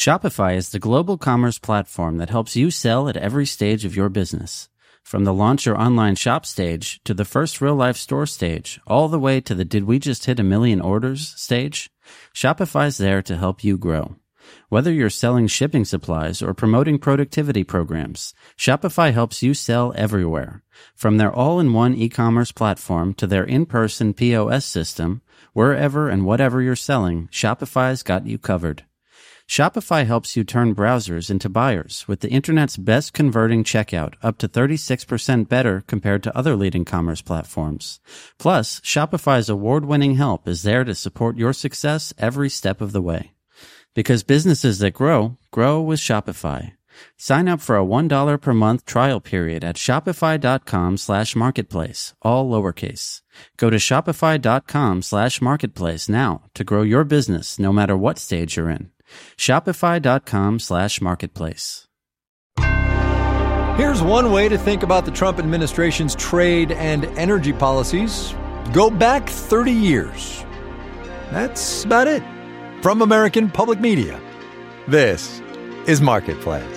Shopify is the global commerce platform that helps you sell at every stage of your business. From the launch your online shop stage to the first real-life store stage, all the way to the did we just hit 1 million orders stage, Shopify's there to help you grow. Whether you're selling shipping supplies or promoting productivity programs, Shopify helps you sell everywhere. From their all-in-one e-commerce platform to their in-person POS system, wherever and whatever you're selling, Shopify's got you covered. Shopify helps you turn browsers into buyers with the internet's best converting checkout, up to 36% better compared to other leading commerce platforms. Plus, Shopify's award-winning help is there to support your success every step of the way. Because businesses that grow, grow with Shopify. Sign up for a $1 per month trial period at shopify.com/marketplace, all lowercase. Go to shopify.com/marketplace now to grow your business no matter what stage you're in. Shopify.com/marketplace. Here's one way to think about the Trump administration's trade and energy policies. Go back 30 years. That's about it. From American Public Media, this is Marketplace.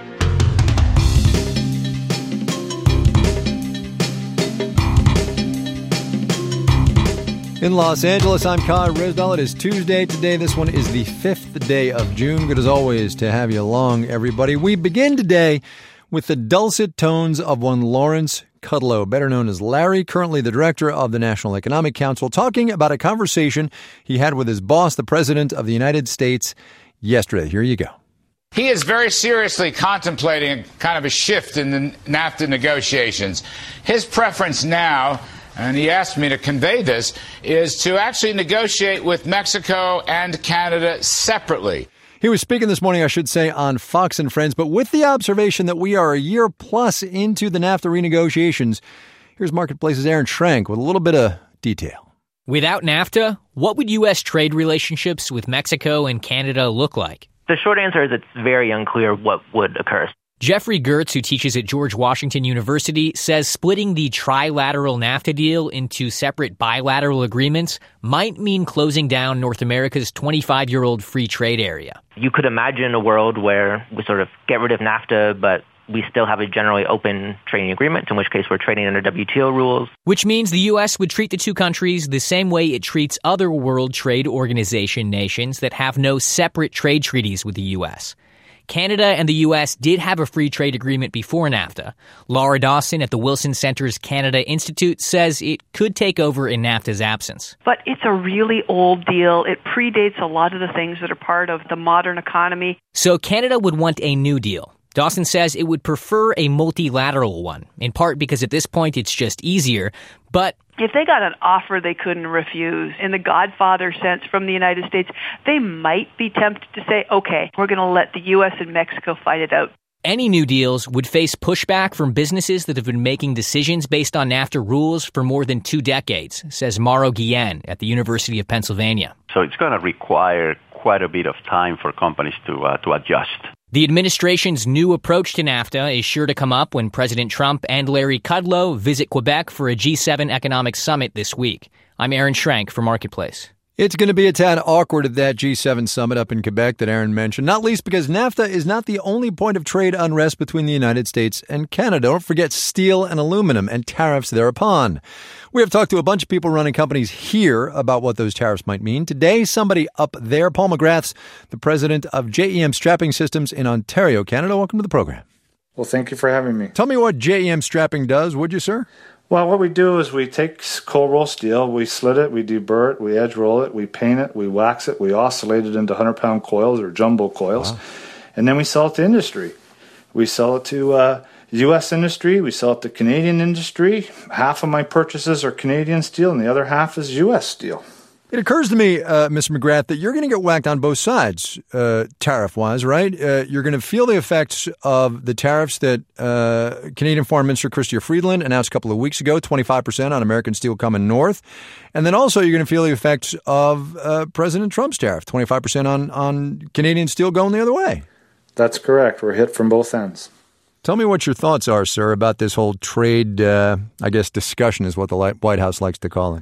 In Los Angeles, I'm Kai Ryssdal. It is Tuesday today. This one is the 5th day of June. Good as always to have you along, everybody. We begin today with the dulcet tones of one Lawrence Kudlow, better known as Larry, currently the director of the National Economic Council, talking about a conversation he had with his boss, the President of the United States, yesterday. Here you go. He is very seriously contemplating kind of a shift in the NAFTA negotiations. His preference now, and he asked me to convey this, is to actually negotiate with Mexico and Canada separately. He was speaking this morning, I should say, on Fox and Friends, but with the observation that we are a year plus into the NAFTA renegotiations. Here's Marketplace's Aaron Schrank with a little bit of detail. Without NAFTA, what would U.S. trade relationships with Mexico and Canada look like? The short answer is it's very unclear what would occur. Jeffrey Gertz, who teaches at George Washington University, says splitting the trilateral NAFTA deal into separate bilateral agreements might mean closing down North America's 25-year-old free trade area. You could imagine a world where we sort of get rid of NAFTA, but we still have a generally open trading agreement, in which case we're trading under WTO rules. Which means the U.S. would treat the two countries the same way it treats other World Trade Organization nations that have no separate trade treaties with the U.S. Canada and the U.S. did have a free trade agreement before NAFTA. Laura Dawson at the Wilson Center's Canada Institute says it could take over in NAFTA's absence. But it's a really old deal. It predates a lot of the things that are part of the modern economy. So Canada would want a new deal. Dawson says it would prefer a multilateral one, in part because at this point it's just easier, but if they got an offer they couldn't refuse, in the Godfather sense from the United States, they might be tempted to say, okay, we're going to let the U.S. and Mexico fight it out. Any new deals would face pushback from businesses that have been making decisions based on NAFTA rules for more than 2 decades, says Mauro Guillen at the University of Pennsylvania. So it's going to require quite a bit of time for companies to adjust. The administration's new approach to NAFTA is sure to come up when President Trump and Larry Kudlow visit Quebec for a G7 economic summit this week. I'm Aaron Schrank for Marketplace. It's going to be a tad awkward at that G7 summit up in Quebec that Aaron mentioned, not least because NAFTA is not the only point of trade unrest between the United States and Canada. Don't forget steel and aluminum and tariffs thereupon. We have talked to a bunch of people running companies here about what those tariffs might mean. Today, somebody up there, Paul McGrath's the president of JEM Strapping Systems in Ontario, Canada. Welcome to the program. Well, thank you for having me. Tell me what JEM Strapping does, would you, sir? Well, what we do is we take cold roll steel, we slit it, we deburr it, we edge roll it, we paint it, we wax it, we oscillate it into 100-pound coils or jumbo coils, and then we sell it to industry. We sell it to U.S. industry, we sell it to Canadian industry. Half of my purchases are Canadian steel and the other half is U.S. steel. It occurs to me, Mr. McGrath, that you're going to get whacked on both sides, tariff-wise, right? You're going to feel the effects of the tariffs that Canadian Foreign Minister Chrystia Freeland announced a couple of weeks ago, 25% on American steel coming north. And then also you're going to feel the effects of President Trump's tariff, 25% on Canadian steel going the other way. That's correct. We're hit from both ends. Tell me what your thoughts are, sir, about this whole trade, discussion is what the White House likes to call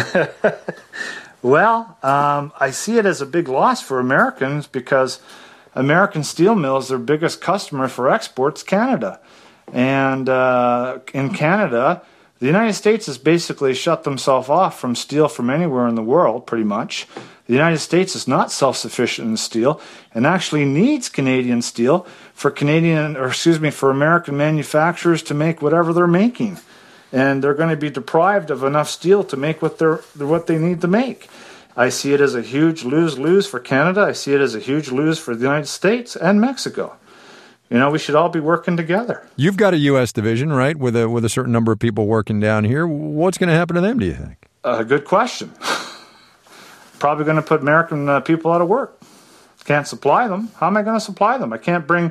it. Well, I see it as a big loss for Americans because American steel mills, their biggest customer for exports, Canada. And in Canada, the United States has basically shut themselves off from steel from anywhere in the world, pretty much. The United States is not self-sufficient in steel and actually needs Canadian steel for for American manufacturers to make whatever they're making. And they're going to be deprived of enough steel to make what they need to make. I see it as a huge lose-lose for Canada. I see it as a huge lose for the United States and Mexico. We should all be working together. You've got a U.S. division, right, with a certain number of people working down here. What's going to happen to them, do you think? Good question. Probably going to put American people out of work. Can't supply them. How am I going to supply them? I can't bring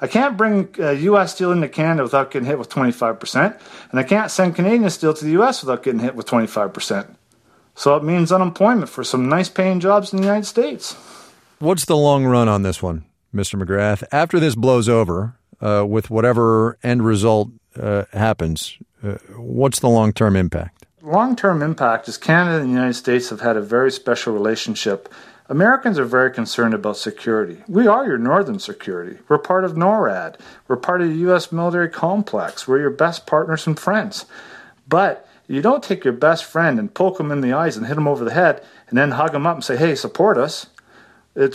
U.S. steel into Canada without getting hit with 25%, and I can't send Canadian steel to the U.S. without getting hit with 25%. So it means unemployment for some nice-paying jobs in the United States. What's the long run on this one, Mr. McGrath? After this blows over, with whatever end result happens, what's the long-term impact? Long-term impact is Canada and the United States have had a very special relationship. Americans are very concerned about security. We are your northern security. We're part of NORAD. We're part of the U.S. military complex. We're your best partners and friends. But you don't take your best friend and poke him in the eyes and hit him over the head and then hug him up and say, hey, support us. It's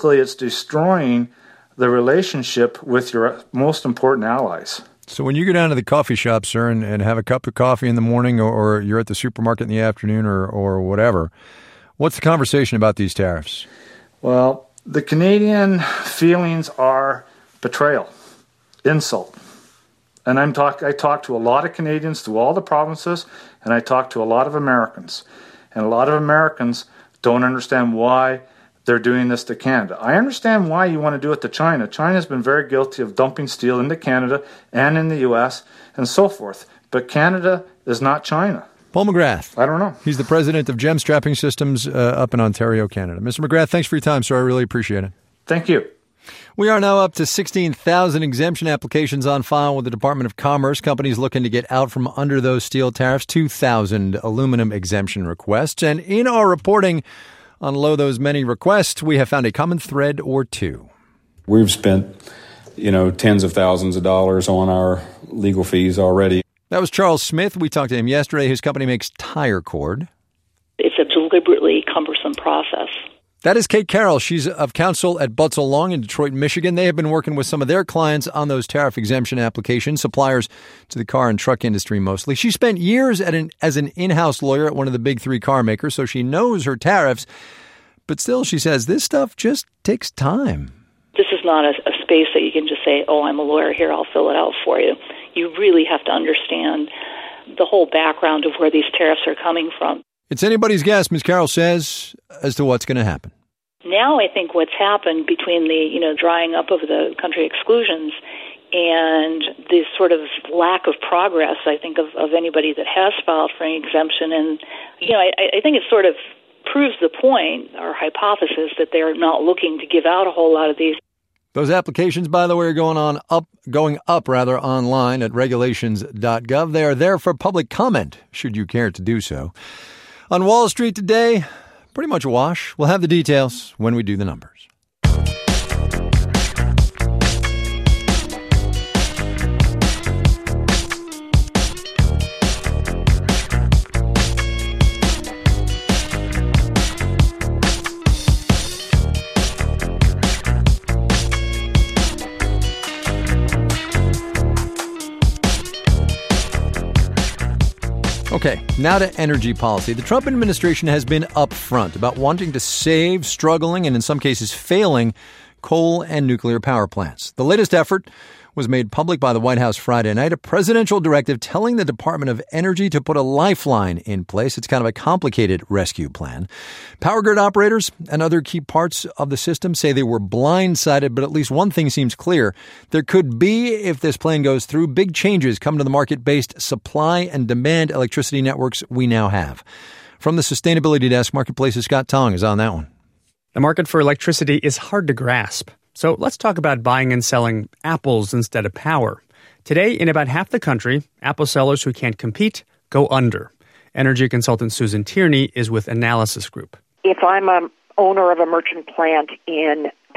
destroying the relationship with your most important allies. So when you go down to the coffee shop, sir, and have a cup of coffee in the morning or you're at the supermarket in the afternoon or whatever, what's the conversation about these tariffs? Well, the Canadian feelings are betrayal, insult. And I talk to a lot of Canadians through all the provinces, and I talk to a lot of Americans. And a lot of Americans don't understand why they're doing this to Canada. I understand why you want to do it to China. China's been very guilty of dumping steel into Canada and in the U.S. and so forth. But Canada is not China. Paul McGrath. I don't know. He's the president of GEM Strapping Systems up in Ontario, Canada. Mr. McGrath, thanks for your time, sir. I really appreciate it. Thank you. We are now up to 16,000 exemption applications on file with the Department of Commerce. Companies looking to get out from under those steel tariffs, 2,000 aluminum exemption requests. And in our reporting on those many requests, we have found a common thread or two. We've spent, tens of thousands of dollars on our legal fees already. That was Charles Smith. We talked to him yesterday. His company makes tire cord. It's a deliberately cumbersome process. That is Kate Carroll. She's of counsel at Butzel Long in Detroit, Michigan. They have been working with some of their clients on those tariff exemption applications, suppliers to the car and truck industry mostly. She spent years as an in-house lawyer at one of the big three car makers, so she knows her tariffs. But still, she says, this stuff just takes time. This is not a space that you can just say, oh, I'm a lawyer here, I'll fill it out for you. You really have to understand the whole background of where these tariffs are coming from. It's anybody's guess, Ms. Carroll says, as to what's going to happen. Now I think what's happened between the drying up of the country exclusions and this sort of lack of progress, I think, of anybody that has filed for an exemption. And, I think it sort of proves the point, our hypothesis, that they're not looking to give out a whole lot of these. Those applications, by the way, are going up online at regulations.gov. They are there for public comment, should you care to do so. On Wall Street today, pretty much a wash. We'll have the details when we do the numbers. Okay, now to energy policy. The Trump administration has been upfront about wanting to save struggling and in some cases failing coal and nuclear power plants. The latest effort was made public by the White House Friday night, a presidential directive telling the Department of Energy to put a lifeline in place. It's kind of a complicated rescue plan. Power grid operators and other key parts of the system say they were blindsided, but at least one thing seems clear. There could be, if this plan goes through, big changes come to the market-based supply and demand electricity networks we now have. From the Sustainability Desk, Marketplace's Scott Tong is on that one. The market for electricity is hard to grasp. So let's talk about buying and selling apples instead of power. Today, in about half the country, apple sellers who can't compete go under. Energy consultant Susan Tierney is with Analysis Group. If I'm an owner of a merchant plant in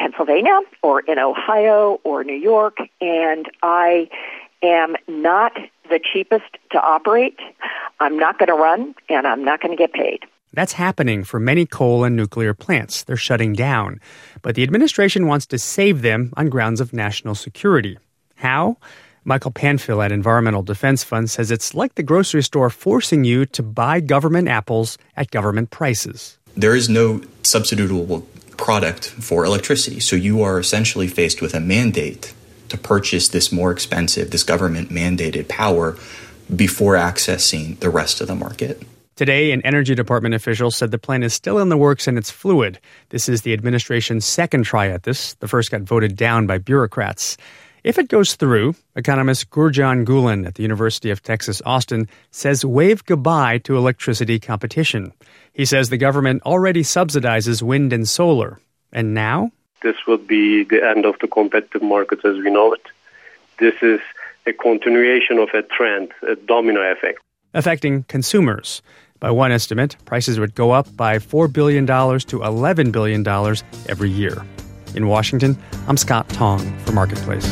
Pennsylvania or in Ohio or New York, and I am not the cheapest to operate. I'm not going to run, and I'm not going to get paid. That's happening for many coal and nuclear plants. They're shutting down. But the administration wants to save them on grounds of national security. How? Michael Panfil at Environmental Defense Fund says it's like the grocery store forcing you to buy government apples at government prices. There is no substitutable product for electricity, so you are essentially faced with a mandate to purchase this more expensive, this government-mandated power before accessing the rest of the market. Today, an Energy Department official said the plan is still in the works and it's fluid. This is the administration's second try at this. The first got voted down by bureaucrats. If it goes through, economist Gurjan Gulen at the University of Texas, Austin, says wave goodbye to electricity competition. He says the government already subsidizes wind and solar. And now? This would be the end of the competitive markets as we know it. This is a continuation of a trend, a domino effect. Affecting consumers. By one estimate, prices would go up by $4 billion to $11 billion every year. In Washington, I'm Scott Tong for Marketplace.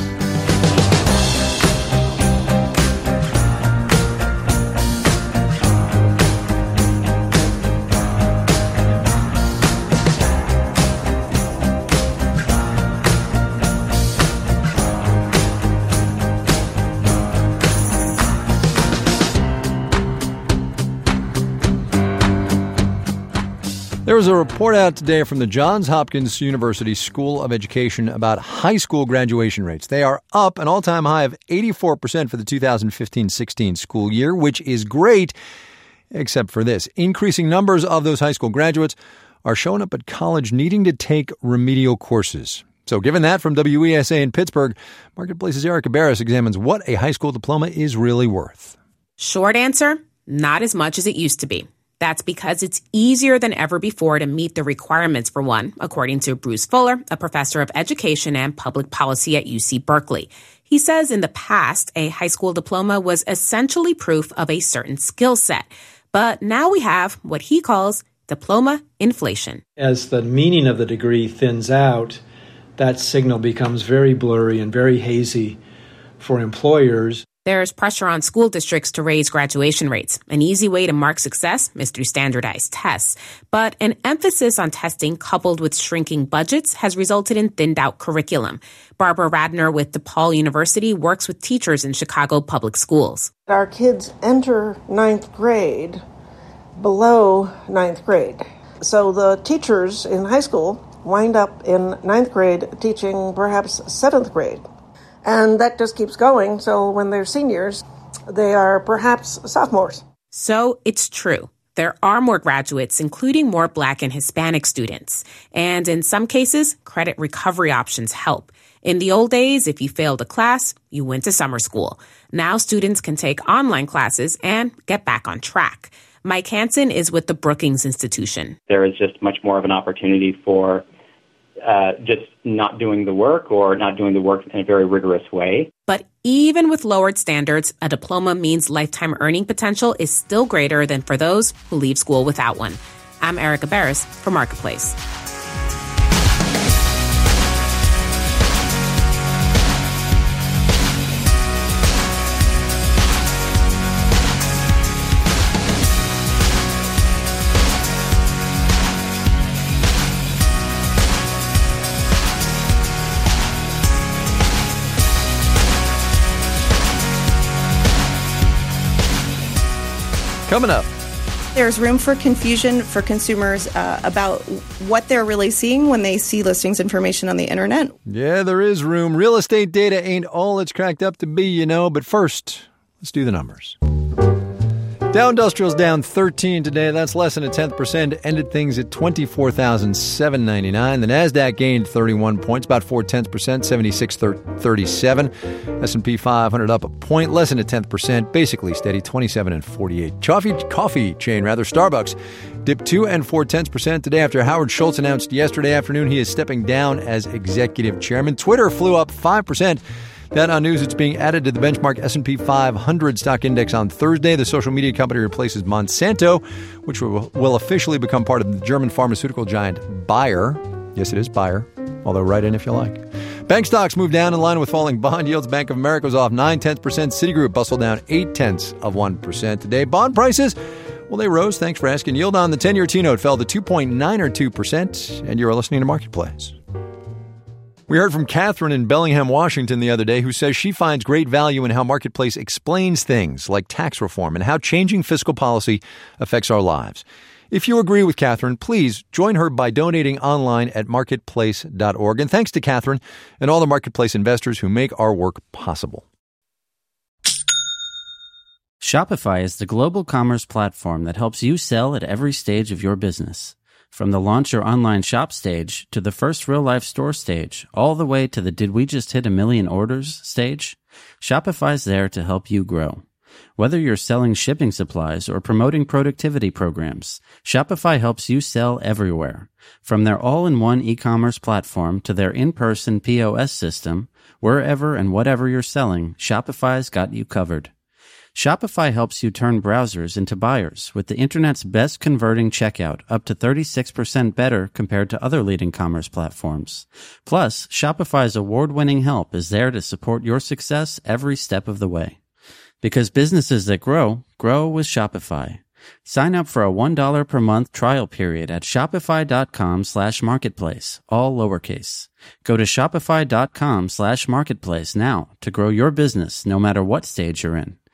There was a report out today from the Johns Hopkins University School of Education about high school graduation rates. They are up an all-time high of 84% for the 2015-16 school year, which is great, except for this. Increasing numbers of those high school graduates are showing up at college needing to take remedial courses. So given that, from WESA in Pittsburgh, Marketplace's Erica Barris examines what a high school diploma is really worth. Short answer, not as much as it used to be. That's because it's easier than ever before to meet the requirements for one, according to Bruce Fuller, a professor of education and public policy at UC Berkeley. He says in the past, a high school diploma was essentially proof of a certain skill set. But now we have what he calls diploma inflation. As the meaning of the degree thins out, that signal becomes very blurry and very hazy for employers. There's pressure on school districts to raise graduation rates. An easy way to mark success is through standardized tests. But an emphasis on testing coupled with shrinking budgets has resulted in thinned-out curriculum. Barbara Radner with DePaul University works with teachers in Chicago public schools. Our kids enter ninth grade below ninth grade. So the teachers in high school wind up in ninth grade teaching perhaps seventh grade. And that just keeps going. So when they're seniors, they are perhaps sophomores. So it's true. There are more graduates, including more Black and Hispanic students. And in some cases, credit recovery options help. In the old days, if you failed a class, you went to summer school. Now students can take online classes and get back on track. Mike Hansen is with the Brookings Institution. There is just much more of an opportunity for just not doing the work or not doing the work in a very rigorous way. But even with lowered standards, a diploma means lifetime earning potential is still greater than for those who leave school without one. I'm Erica Barris for Marketplace. Coming up. There's room for confusion for consumers about what they're really seeing when they see listings information on the internet. Yeah, there is room. Real estate data ain't all it's cracked up to be, you know. But first, let's do the numbers. Dow Industrial's down 13 today. That's less than 0.1%. Ended things at 24,799. The NASDAQ gained 31 points, about 0.4%, 7637. S&P 500 up a point, less than 0.1%, basically steady, 27.48. Coffee chain, Starbucks, dipped 2 4/10% today after Howard Schultz announced yesterday afternoon he is stepping down as executive chairman. Twitter flew up 5%. That on news, it's being added to the benchmark S&P 500 stock index on Thursday. The social media company replaces Monsanto, which will officially become part of the German pharmaceutical giant Bayer. Yes, it is Bayer. although write in if you like. Bank stocks moved down in line with falling bond yields. Bank of America was off 0.9%. Citigroup bustled down 0.8% today. Bond prices, well, they rose. Thanks for asking. Yield on the 10-year T-note fell to 2.92%. And you're listening to Marketplace. We heard from Catherine in Bellingham, Washington the other day, who says she finds great value in how Marketplace explains things like tax reform and how changing fiscal policy affects our lives. If you agree with Catherine, please join her by donating online at marketplace.org. And thanks to Catherine and all the Marketplace investors who make our work possible. Shopify is the global commerce platform that helps you sell at every stage of your business. From the launch your online shop stage to the first real-life store stage, all the way to the did we just hit 1 million orders stage, Shopify's there to help you grow. Whether you're selling shipping supplies or promoting productivity programs, Shopify helps you sell everywhere. From their all-in-one e-commerce platform to their in-person POS system, wherever and whatever you're selling, Shopify's got you covered. Shopify helps you turn browsers into buyers with the internet's best converting checkout, up to 36% better compared to other leading commerce platforms. Plus, Shopify's award-winning help is there to support your success every step of the way. Because businesses that grow, grow with Shopify. Sign up for a $1 per month trial period at shopify.com/marketplace, all lowercase. Go to shopify.com/marketplace now to grow your business no matter what stage you're in.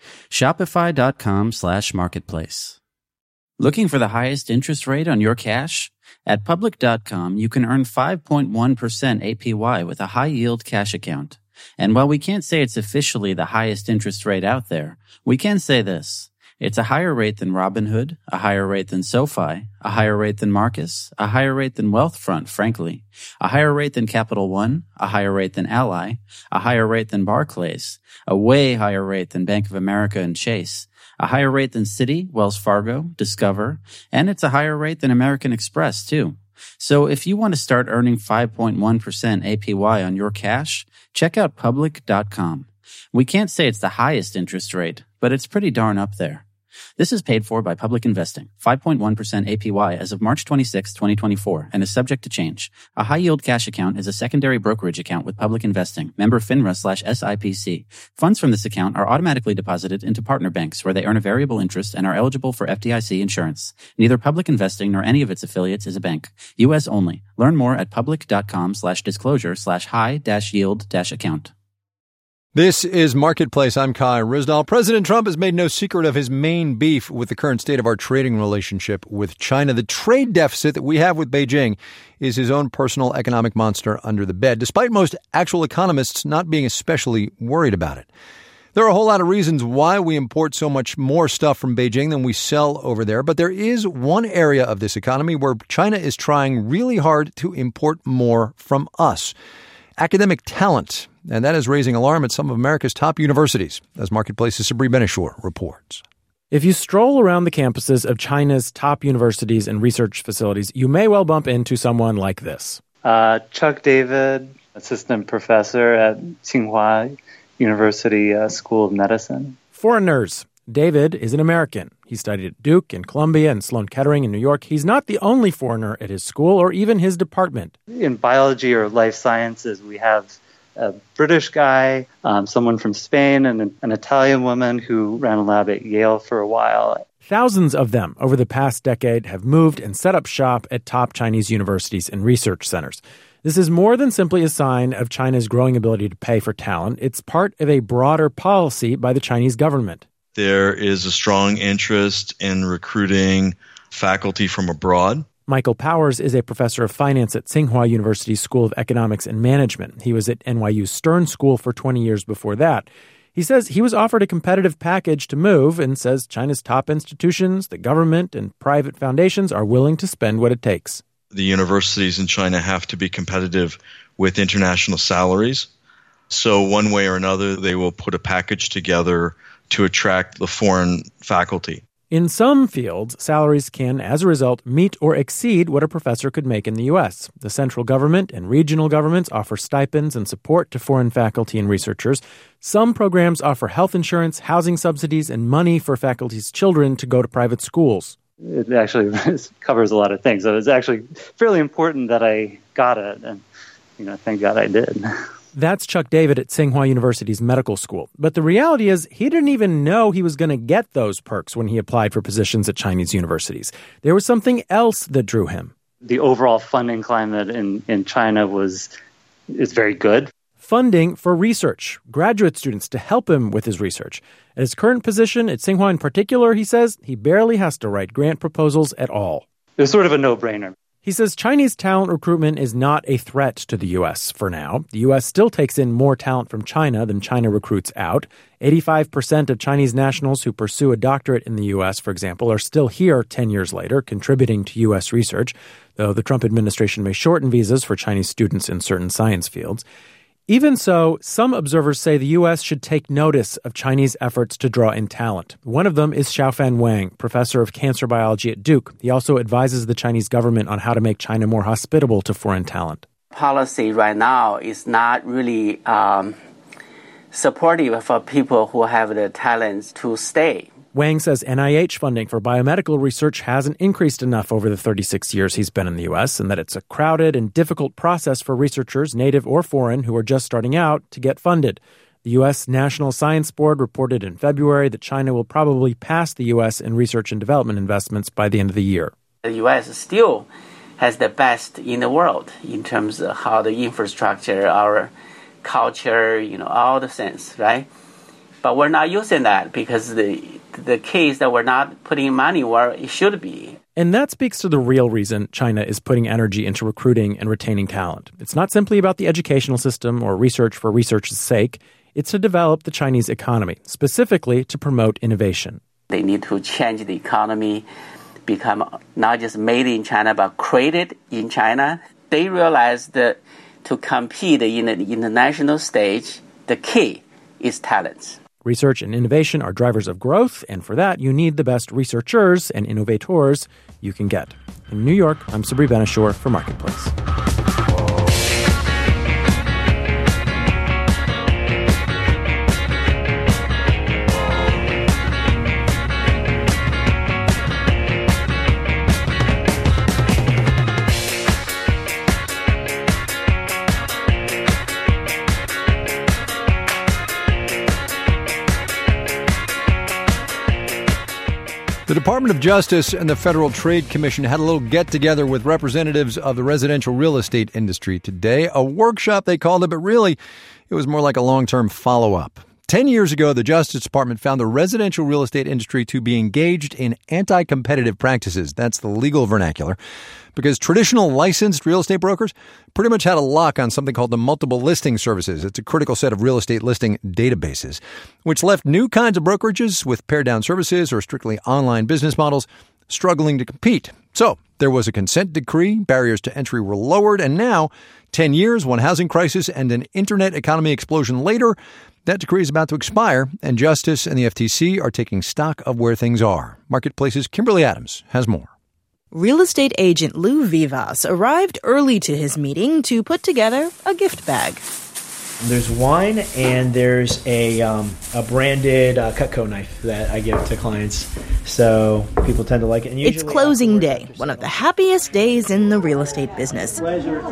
Shopify.com/marketplace. Looking for the highest interest rate on your cash? At Public.com, you can earn 5.1% APY with a high-yield cash account. And while we can't say it's officially the highest interest rate out there, we can say this. It's a higher rate than Robinhood, a higher rate than SoFi, a higher rate than Marcus, a higher rate than Wealthfront, frankly, a higher rate than Capital One, a higher rate than Ally, a higher rate than Barclays, a way higher rate than Bank of America and Chase, a higher rate than Citi, Wells Fargo, Discover, and it's a higher rate than American Express, too. So if you want to start earning 5.1% APY on your cash, check out Public.com. We can't say it's the highest interest rate, but it's pretty darn up there. This is paid for by Public Investing, 5.1% APY as of March 26, 2024, and is subject to change. A high-yield cash account is a secondary brokerage account with Public Investing, member FINRA/SIPC. Funds from this account are automatically deposited into partner banks where they earn a variable interest and are eligible for FDIC insurance. Neither Public Investing nor any of its affiliates is a bank. U.S. only. Learn more at public.com/disclosure/high-yield-account. This is Marketplace. I'm Kai Ryssdal. President Trump has made no secret of his main beef with the current state of our trading relationship with China. The trade deficit that we have with Beijing is his own personal economic monster under the bed, despite most actual economists not being especially worried about it. There are a whole lot of reasons why we import so much more stuff from Beijing than we sell over there, but there is one area of this economy where China is trying really hard to import more from us. Academic talent, and that is raising alarm at some of America's top universities, as Marketplace's Sabri Ben-Achour reports. If you stroll around the campuses of China's top universities and research facilities, you may well bump into someone like this. Chuck David, assistant professor at Tsinghua University School of Medicine. Foreigners. David is an American. He studied at Duke and Columbia and Sloan Kettering in New York. He's not the only foreigner at his school or even his department. In biology or life sciences, we have a British guy, someone from Spain, and an Italian woman who ran a lab at Yale for a while. Thousands of them over the past decade have moved and set up shop at top Chinese universities and research centers. This is more than simply a sign of China's growing ability to pay for talent. It's part of a broader policy by the Chinese government. There is a strong interest in recruiting faculty from abroad. Michael Powers is a professor of finance at Tsinghua University School of Economics and Management. He was at NYU's Stern School for 20 years before that. He says he was offered a competitive package to move and says China's top institutions, the government, and private foundations are willing to spend what it takes. The universities in China have to be competitive with international salaries. So one way or another, they will put a package together to attract the foreign faculty. In some fields, salaries can, as a result, meet or exceed what a professor could make in the U.S. The central government and regional governments offer stipends and support to foreign faculty and researchers. Some programs offer health insurance, housing subsidies, and money for faculty's children to go to private schools. It actually covers a lot of things. So it's actually fairly important that I got it. And thank God I did. That's Chuck David at Tsinghua University's medical school. But the reality is he didn't even know he was going to get those perks when he applied for positions at Chinese universities. There was something else that drew him. The overall funding climate in China is very good. Funding for research, graduate students to help him with his research. At his current position at Tsinghua in particular, he says he barely has to write grant proposals at all. It's sort of a no-brainer. He says Chinese talent recruitment is not a threat to the U.S. for now. The U.S. still takes in more talent from China than China recruits out. 85% of Chinese nationals who pursue a doctorate in the U.S., for example, are still here 10 years later, contributing to U.S. research, though the Trump administration may shorten visas for Chinese students in certain science fields. Even so, some observers say the U.S. should take notice of Chinese efforts to draw in talent. One of them is Xiaofan Wang, professor of cancer biology at Duke. He also advises the Chinese government on how to make China more hospitable to foreign talent. Policy right now is not really supportive for people who have the talents to stay. Wang says NIH funding for biomedical research hasn't increased enough over the 36 years he's been in the U.S., and that it's a crowded and difficult process for researchers, native or foreign, who are just starting out to get funded. The U.S. National Science Board reported in February that China will probably pass the U.S. in research and development investments by the end of the year. The U.S. still has the best in the world in terms of how the infrastructure, our culture, all the things, right? But we're not using that because the case that we're not putting money where it should be. And that speaks to the real reason China is putting energy into recruiting and retaining talent. It's not simply about the educational system or research for research's sake. It's to develop the Chinese economy, specifically to promote innovation. They need to change the economy, become not just made in China, but created in China. They realize that to compete in the international stage, the key is talents. Research and innovation are drivers of growth, and for that, you need the best researchers and innovators you can get. In New York, I'm Sabri Ben-Achour for Marketplace. The Department of Justice and the Federal Trade Commission had a little get-together with representatives of the residential real estate industry today. A workshop, they called it, but really, it was more like a long-term follow-up. 10 years ago, the Justice Department found the residential real estate industry to be engaged in anti-competitive practices. That's the legal vernacular. Because traditional licensed real estate brokers pretty much had a lock on something called the multiple listing services. It's a critical set of real estate listing databases, which left new kinds of brokerages with pared-down services or strictly online business models struggling to compete. So there was a consent decree, barriers to entry were lowered, and now, 10 years, one housing crisis, and an internet economy explosion later, that decree is about to expire, and Justice and the FTC are taking stock of where things are. Marketplace's Kimberly Adams has more. Real estate agent Lou Vivas arrived early to his meeting to put together a gift bag. There's wine and there's a branded Cutco knife that I give to clients, so people tend to like it. And it's closing day, one of the happiest days in the real estate business.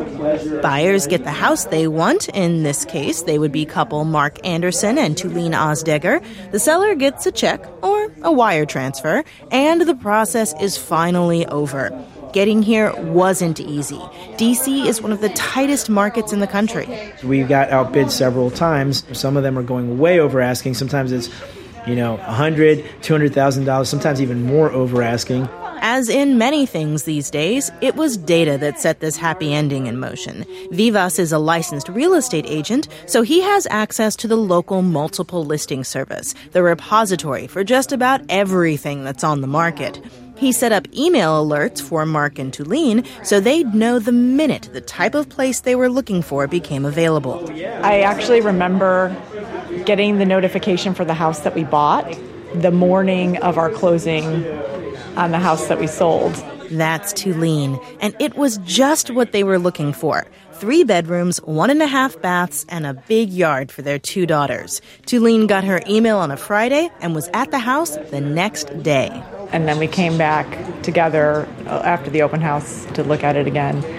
Buyers get the house they want. In this case, they would be couple Mark Anderson and Tulene Osdegger. The seller gets a check or a wire transfer, and the process is finally over. Getting here wasn't easy. D.C. is one of the tightest markets in the country. We got outbid several times. Some of them are going way over asking. Sometimes it's, $100,000, $200,000, sometimes even more over asking. As in many things these days, it was data that set this happy ending in motion. Vivas is a licensed real estate agent, so he has access to the local multiple listing service, the repository for just about everything that's on the market. He set up email alerts for Mark and Tulene so they'd know the minute the type of place they were looking for became available. I actually remember getting the notification for the house that we bought the morning of our closing on the house that we sold. That's Tulene, and it was just what they were looking for. 3 bedrooms, 1.5 baths, and a big yard for their 2 daughters. Tulene got her email on a Friday and was at the house the next day. And then we came back together after the open house to look at it again.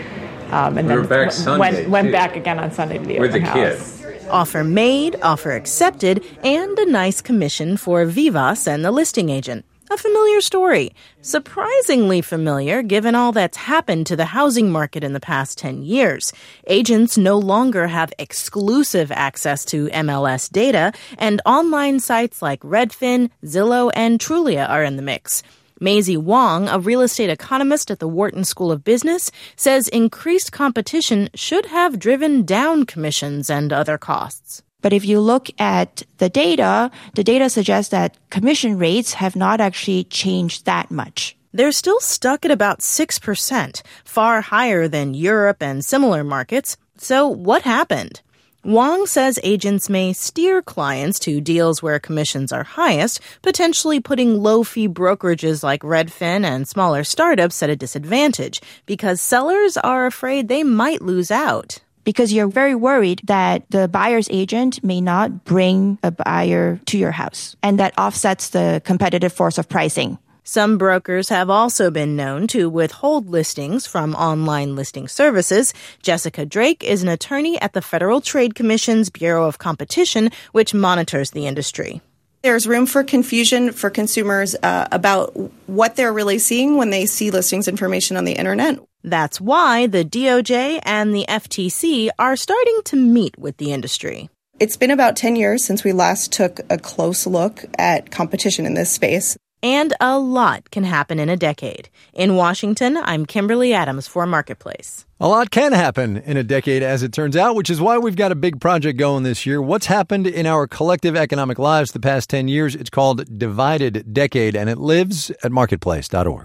And we then were back Sunday, went back again on Sunday to the with open the house. kids. Offer made, offer accepted, and a nice commission for Vivas and the listing agent. A familiar story. Surprisingly familiar given all that's happened to the housing market in the past 10 years. Agents no longer have exclusive access to MLS data, and online sites like Redfin, Zillow, and Trulia are in the mix. Maisie Wong, a real estate economist at the Wharton School of Business, says increased competition should have driven down commissions and other costs. But if you look at the data suggests that commission rates have not actually changed that much. They're still stuck at about 6%, far higher than Europe and similar markets. So what happened? Wong says agents may steer clients to deals where commissions are highest, potentially putting low-fee brokerages like Redfin and smaller startups at a disadvantage because sellers are afraid they might lose out. Because you're very worried that the buyer's agent may not bring a buyer to your house, and that offsets the competitive force of pricing. Some brokers have also been known to withhold listings from online listing services. Jessica Drake is an attorney at the Federal Trade Commission's Bureau of Competition, which monitors the industry. There's room for confusion for consumers about what they're really seeing when they see listings information on the internet. That's why the DOJ and the FTC are starting to meet with the industry. It's been about 10 years since we last took a close look at competition in this space. And a lot can happen in a decade. In Washington, I'm Kimberly Adams for Marketplace. A lot can happen in a decade, as it turns out, which is why we've got a big project going this year. What's happened in our collective economic lives the past 10 years? It's called Divided Decade, and it lives at marketplace.org.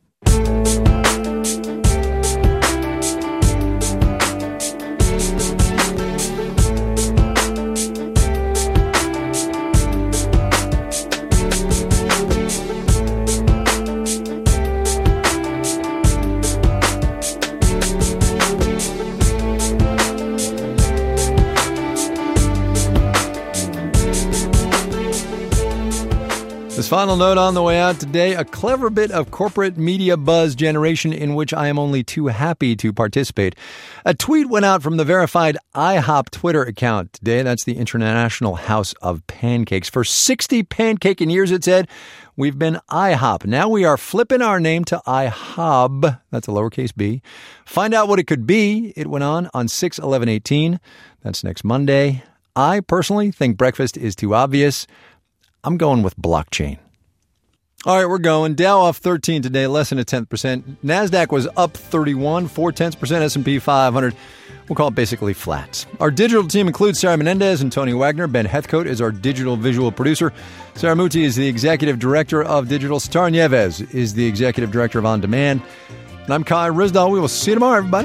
This final note on the way out today, a clever bit of corporate media buzz generation in which I am only too happy to participate. A tweet went out from the verified IHOP Twitter account today. That's the International House of Pancakes. For 60 pancaking years, it said, we've been IHOP. Now we are flipping our name to IHOB. That's a lowercase b. Find out what it could be, it went on 6/11/18. That's next Monday. I personally think breakfast is too obvious. I'm going with blockchain. All right, we're going. Dow off 13 today, less than 0.1%. NASDAQ was up 31, 0.4%. S&P 500, we'll call it basically flat. Our digital team includes Sarah Menendez and Tony Wagner. Ben Heathcote is our digital visual producer. Sarah Muti is the executive director of digital. Star Nieves is the executive director of On Demand. And I'm Kai Rizdal. We will see you tomorrow, everybody.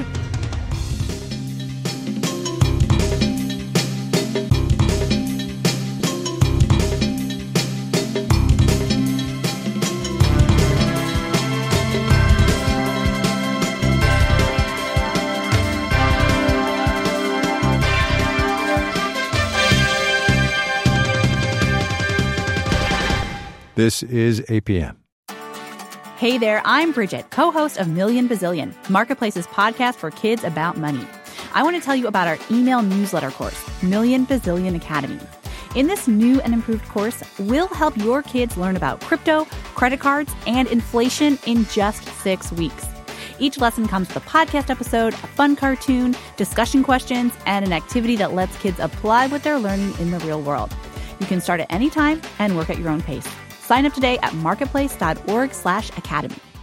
This is APM. Hey there, I'm Bridget, co-host of Million Bazillion, Marketplace's podcast for kids about money. I want to tell you about our email newsletter course, Million Bazillion Academy. In this new and improved course, we'll help your kids learn about crypto, credit cards, and inflation in just 6 weeks. Each lesson comes with a podcast episode, a fun cartoon, discussion questions, and an activity that lets kids apply what they're learning in the real world. You can start at any time and work at your own pace. Sign up today at marketplace.org/academy.